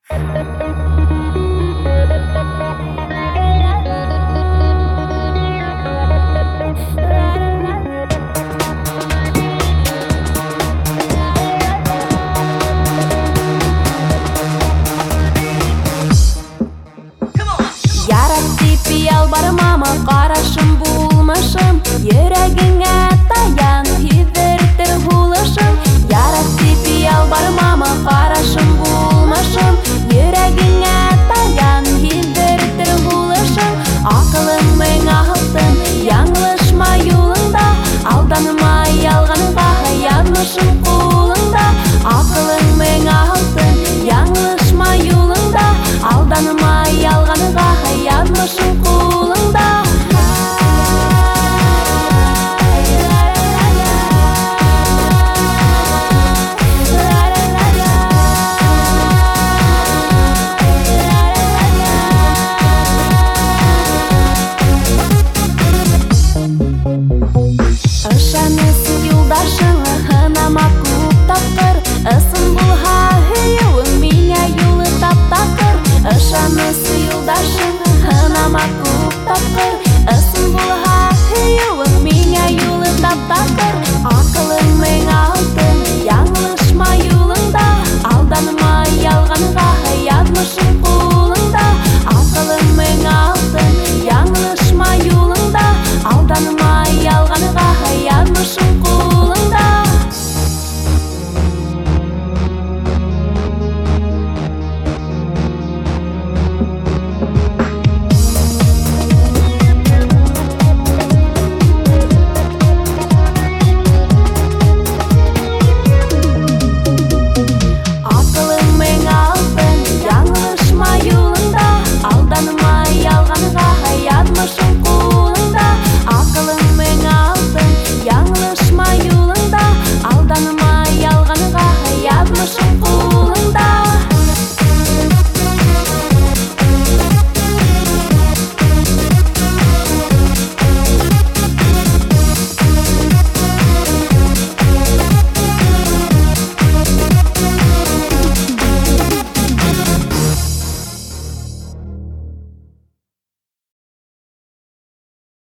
Бармама қарашым болмашым, ерегіңе таян хидіртір ғулышым. Ярат тепі ал бармама қарашым болмашым, ерегіңе таян хидіртір ғулышым. Ақылың мен алтын, яңлышма юлыңда, алданмай алғанға язмышым қолыңда. Ақылың мен алтын, яңлышма юлыңда, алданмай алғанға язмышым қолыңда. Ышанысып юлдашың, хынама күп тапқыр, ысын бұлға хүйеуің меңе юлы тап-тақыр. Ышанысып юлдашың, хынама күп тапқыр, ысын бұлға хүйеуің меңе юлы тап-тақыр. Ақылың мен алтын, яңлышма юлыңда, алданмай алғанға